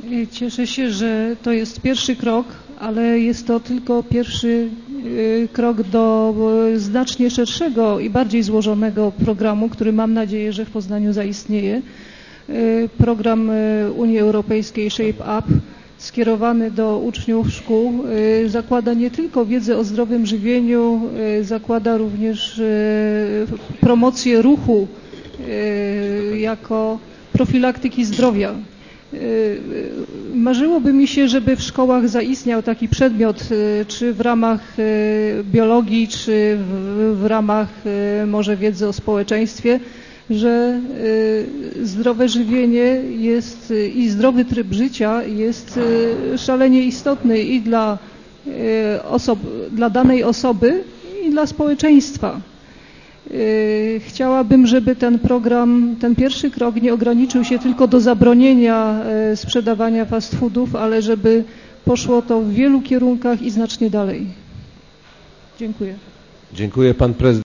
Cieszę się, że to jest pierwszy krok, ale jest to tylko pierwszy krok do znacznie szerszego i bardziej złożonego programu, który mam nadzieję, że w Poznaniu zaistnieje. Program Unii Europejskiej Shape Up skierowany do uczniów szkół zakłada nie tylko wiedzę o zdrowym żywieniu, zakłada również promocję ruchu jako profilaktyki zdrowia. Marzyłoby mi się, żeby w szkołach zaistniał taki przedmiot, czy w ramach biologii, czy w ramach może wiedzy o społeczeństwie, że zdrowe żywienie jest i zdrowy tryb życia jest szalenie istotny i dla danej osoby, i dla społeczeństwa. Chciałabym, żeby ten program, ten pierwszy krok nie ograniczył się tylko do zabronienia sprzedawania fast foodów, ale żeby poszło to w wielu kierunkach i znacznie dalej. Dziękuję. Dziękuję. Pan prezydent.